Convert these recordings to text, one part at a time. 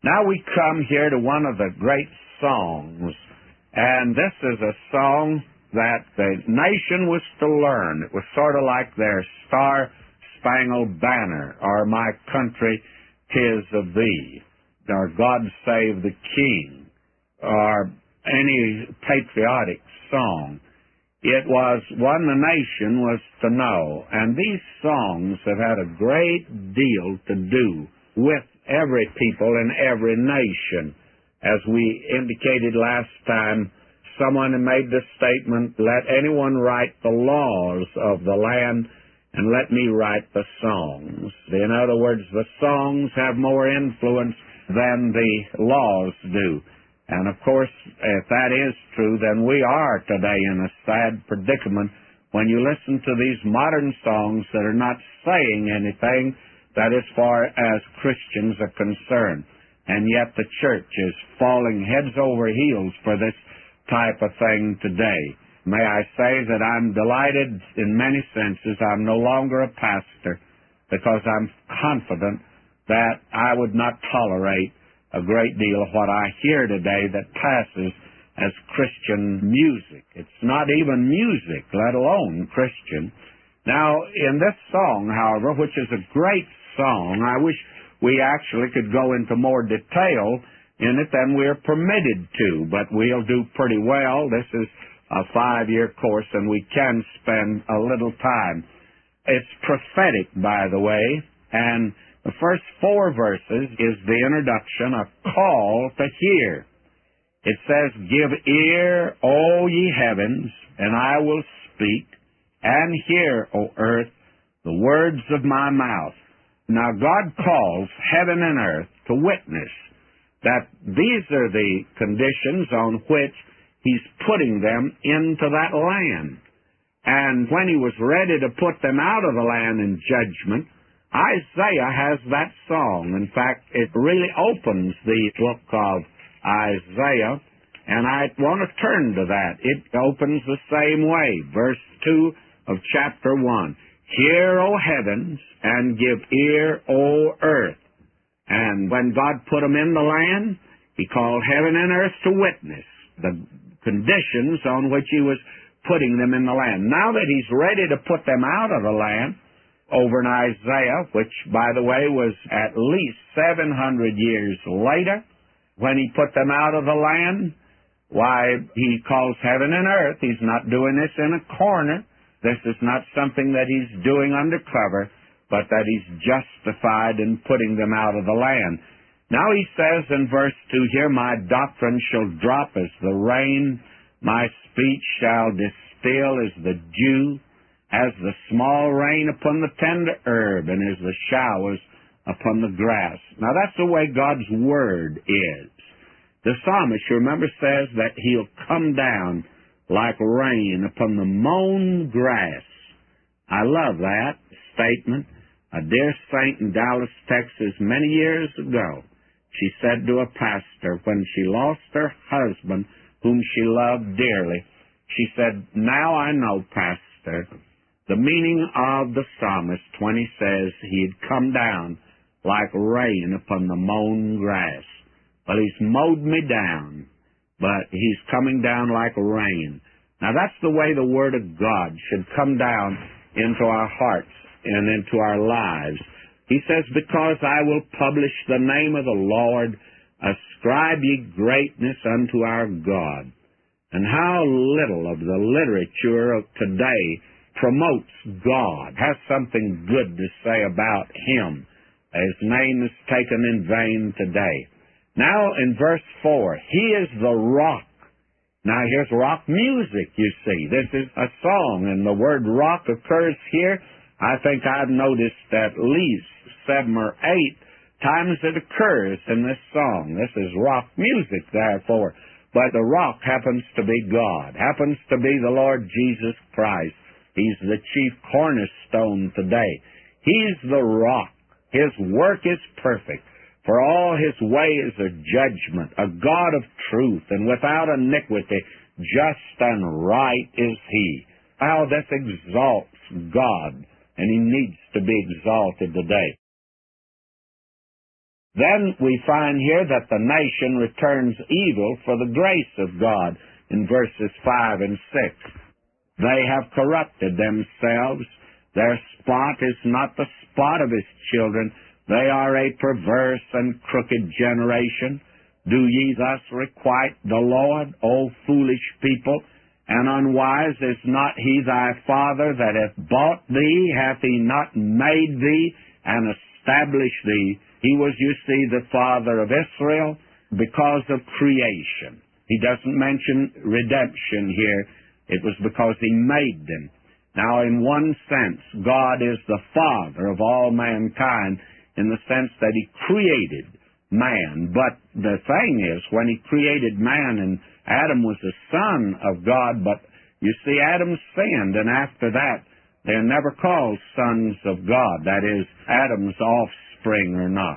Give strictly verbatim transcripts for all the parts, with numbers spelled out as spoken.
Now we come here to one of the great songs, and this is a song that the nation was to learn. It was sort of like their Star-Spangled Banner, or My Country, 'Tis of Thee, or God Save the King, or any patriotic song. It was one the nation was to know, and these songs have had a great deal to do with every people in every nation. As we indicated last time, someone made the statement, let anyone write the laws of the land, and let me write the songs. In other words, the songs have more influence than the laws do. And of course, if that is true, then we are today in a sad predicament when you listen to these modern songs that are not saying anything that as far as Christians are concerned. And yet the church is falling heads over heels for this type of thing today. May I say that I'm delighted in many senses. I'm no longer a pastor because I'm confident that I would not tolerate a great deal of what I hear today that passes as Christian music. It's not even music, let alone Christian. Now, in this song, however, which is a great song, I wish we actually could go into more detail in it than we're permitted to, but we'll do pretty well. This is a five-year course, and we can spend a little time. It's prophetic, by the way, and the first four verses is the introduction, a call to hear. It says, give ear, O ye heavens, and I will speak, and hear, O earth, the words of my mouth. Now God calls heaven and earth to witness that these are the conditions on which He's putting them into that land. And when He was ready to put them out of the land in judgment, Isaiah has that song. In fact, it really opens the book of Isaiah, and I want to turn to that. It opens the same way. Verse two of chapter one. Hear, O heavens, and give ear, O earth. And when God put them in the land, He called heaven and earth to witness the conditions on which He was putting them in the land. Now that He's ready to put them out of the land, over in Isaiah, which, by the way, was at least seven hundred years later, when He put them out of the land, why, He calls heaven and earth. He's not doing this in a corner. This is not something that He's doing undercover, but that He's justified in putting them out of the land. Now He says in verse two here, my doctrine shall drop as the rain, my speech shall distill as the dew, as the small rain upon the tender herb, and as the showers upon the grass. Now that's the way God's Word is. The psalmist, you remember, says that He'll come down like rain upon the mown grass. I love that statement. A dear saint in Dallas, Texas, many years ago, she said to a pastor when she lost her husband, whom she loved dearly, she said, now I know, Pastor, the meaning of the psalmist when he says He'd come down like rain upon the mown grass. Well, He's mowed me down, but He's coming down like rain. Now, that's the way the Word of God should come down into our hearts and into our lives. He says, because I will publish the name of the Lord, ascribe ye greatness unto our God. And how little of the literature of today promotes God, has something good to say about Him. His name is taken in vain today. Now in verse four, He is the rock. Now here's rock music, you see. This is a song, and the word rock occurs here. I think I've noticed at least seven or eight times it occurs in this song. This is rock music, therefore. But the rock happens to be God, happens to be the Lord Jesus Christ. He's the chief cornerstone today. He's the rock. His work is perfect. For all His ways are judgment, a God of truth, and without iniquity, just and right is He. How this exalts God, and He needs to be exalted today. Then we find here that the nation returns evil for the grace of God in verses five and six. They have corrupted themselves. Their spot is not the spot of his children. They are a perverse and crooked generation. Do ye thus requite the Lord, O foolish people, and unwise? Is not he thy father that hath bought thee? Hath he not made thee and established thee? He was, you see, the father of Israel because of creation. He doesn't mention redemption here. It was because he made them. Now, in one sense, God is the father of all mankind in the sense that he created man. But the thing is, when he created man, and Adam was the son of God, but you see, Adam sinned, and after that, they're never called sons of God. That is, Adam's offspring or not.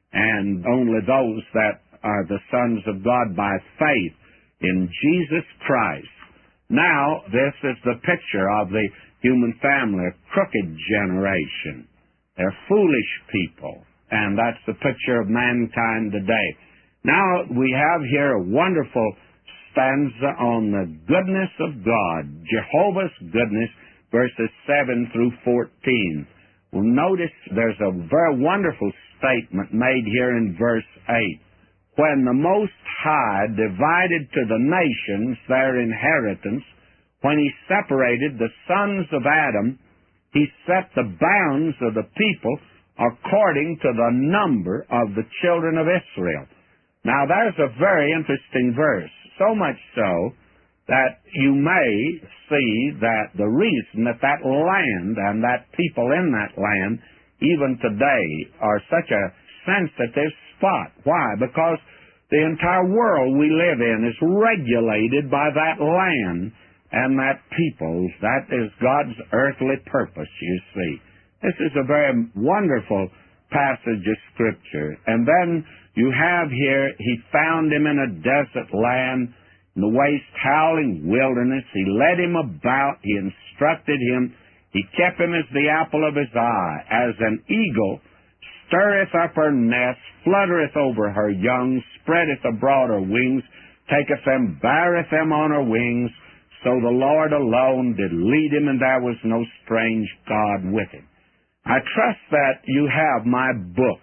And only those that are the sons of God by faith in Jesus Christ. Now, this is the picture of the human family, a crooked generation. They're foolish people, and that's the picture of mankind today. Now, we have here a wonderful stanza on the goodness of God, Jehovah's goodness, verses seven through fourteen. Well, notice there's a very wonderful statement made here in verse eight. When the Most High divided to the nations their inheritance, when he separated the sons of Adam, he set the bounds of the people according to the number of the children of Israel. Now, there's a very interesting verse, so much so that you may see that the reason that that land and that people in that land, even today, are such a sensitive spot. Why? Because the entire world we live in is regulated by that land and that people. That is God's earthly purpose, you see. This is a very wonderful passage of Scripture. And then you have here, he found him in a desert land, in the waste howling wilderness. He led him about. He instructed him. He kept him as the apple of his eye. As an eagle stirreth up her nest, fluttereth over her young, spreadeth abroad her wings, taketh them, beareth them on her wings. So the Lord alone did lead him, and there was no strange God with him. I trust that you have my book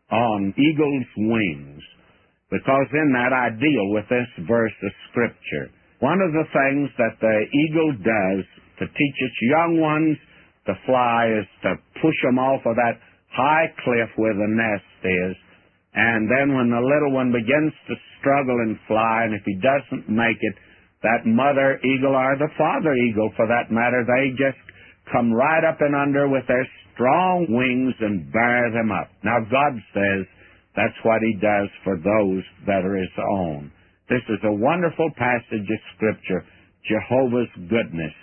on eagle's wings, because in that I deal with this verse of Scripture. One of the things that the eagle does to teach its young ones to fly is to push them off of that high cliff where the nest is, and then when the little one begins to struggle and fly, and if he doesn't make it, that mother eagle, or the father eagle for that matter, they just come right up and under with their strong wings and bear them up. Now, God says that's what he does for those that are his own. This is a wonderful passage of Scripture, Jehovah's goodness.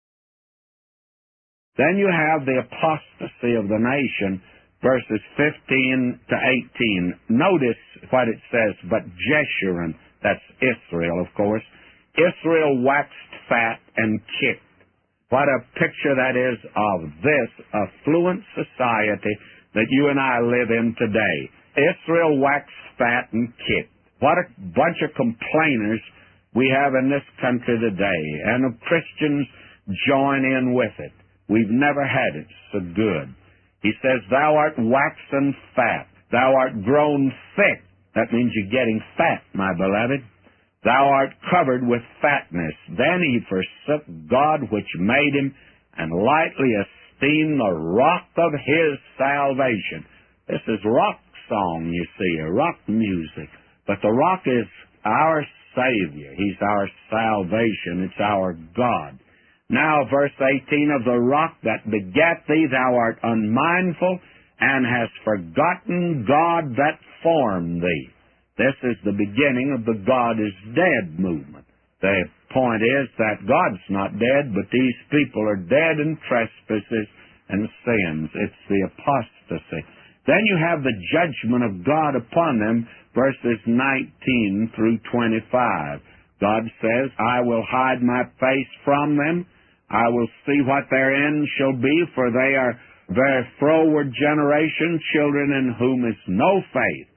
Then you have the apostasy of the nation, verses fifteen to eighteen. Notice what it says, but Jeshurun, that's Israel, of course, Israel waxed fat and kicked. What a picture that is of this affluent society that you and I live in today. Israel waxed fat and kicked. What a bunch of complainers we have in this country today, and of Christians join in with it. We've never had it so good. He says, thou art waxen fat. Thou art grown thick. That means you're getting fat, my beloved. Thou art covered with fatness. Then he forsook God which made him, and lightly esteemed the rock of his salvation. This is rock song, you see, a rock music. But the rock is our Savior. He's our salvation. It's our God. Now, verse eighteen, of the rock that begat thee, thou art unmindful, and hast forgotten God that formed thee. This is the beginning of the God is dead movement. The point is that God's not dead, but these people are dead in trespasses and sins. It's the apostasy. Then you have the judgment of God upon them, verses nineteen through twenty-five. God says, I will hide my face from them. I will see what their end shall be, for they are very froward generation, children in whom is no faith.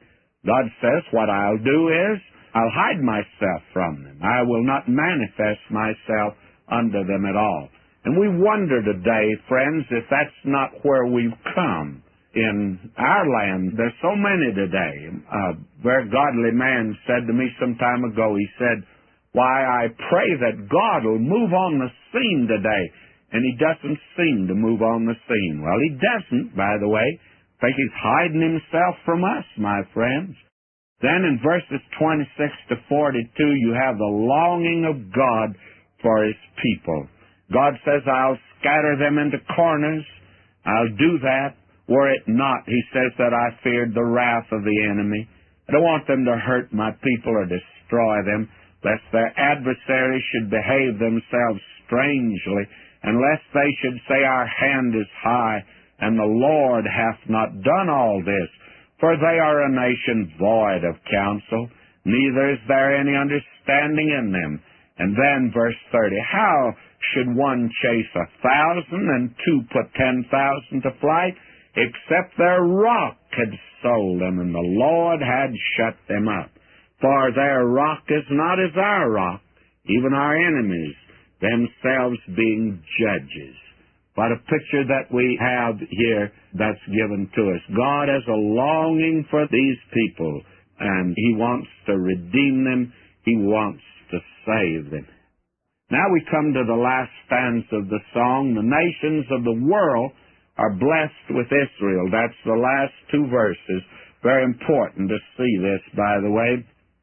God says, what I'll do is, I'll hide myself from them. I will not manifest myself unto them at all. And we wonder today, friends, if that's not where we've come in our land. There's so many today. A very godly man said to me some time ago, he said, why, I pray that God will move on the scene today. And he doesn't seem to move on the scene. Well, he doesn't, by the way. I think he's hiding himself from us, my friends. Then in verses twenty-six to forty-two, you have the longing of God for His people. God says, I'll scatter them into corners. I'll do that. Were it not, He says, that I feared the wrath of the enemy. I don't want them to hurt my people or destroy them, lest their adversaries should behave themselves strangely, and lest they should say, our hand is high, and the Lord hath not done all this. For they are a nation void of counsel, neither is there any understanding in them. And then verse thirty, how should one chase a thousand and two put ten thousand to flight, except their rock had sold them, and the Lord had shut them up? For their rock is not as our rock, even our enemies, themselves being judges. What a picture that we have here that's given to us. God has a longing for these people, and He wants to redeem them. He wants to save them. Now we come to the last stanza of the song. The nations of the world are blessed with Israel. That's the last two verses. Very important to see this, by the way.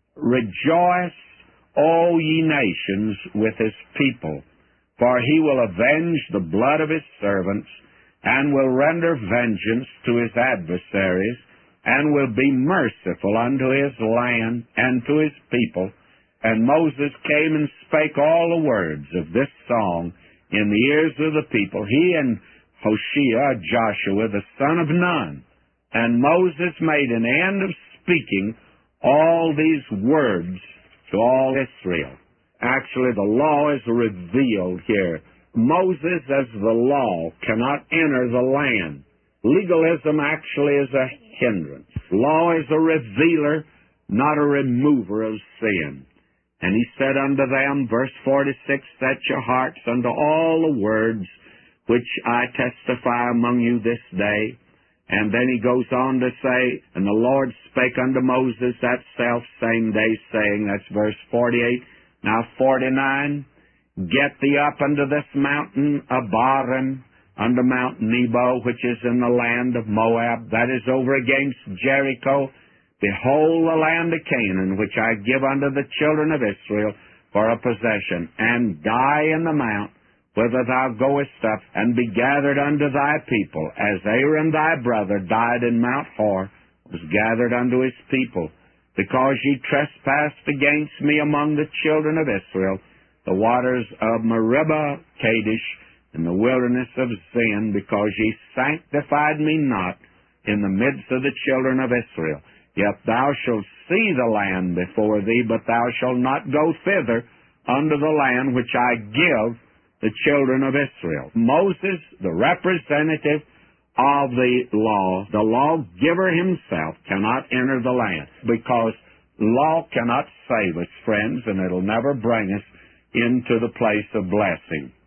Rejoice, all ye nations, with His people. For He will avenge the blood of His servants, and will render vengeance to His adversaries, and will be merciful unto His land and to His people. And Moses came and spake all the words of this song in the ears of the people, he and Hoshea, Joshua, the son of Nun. And Moses made an end of speaking all these words to all Israel. Actually, the law is revealed here. Moses, as the law, cannot enter the land. Legalism actually is a hindrance. Law is a revealer, not a remover of sin. And he said unto them, verse forty-six, set your hearts unto all the words which I testify among you this day. And then he goes on to say, and the Lord spake unto Moses that self same day, saying, that's verse forty-eight. Now forty-nine, get thee up unto this mountain Abarim, unto Mount Nebo, which is in the land of Moab, that is over against Jericho. Behold the land of Canaan, which I give unto the children of Israel for a possession, and die in the mount, whither thou goest up, and be gathered unto thy people, as Aaron thy brother died in Mount Hor, was gathered unto his people. Because ye trespassed against me among the children of Israel, the waters of Meribah, Kadesh, in the wilderness of Zin, because ye sanctified me not in the midst of the children of Israel. Yet thou shalt see the land before thee, but thou shalt not go thither unto the land which I give the children of Israel. Moses, the representative of the law, the lawgiver himself, cannot enter the land, because law cannot save us, friends, and it'll never bring us into the place of blessing.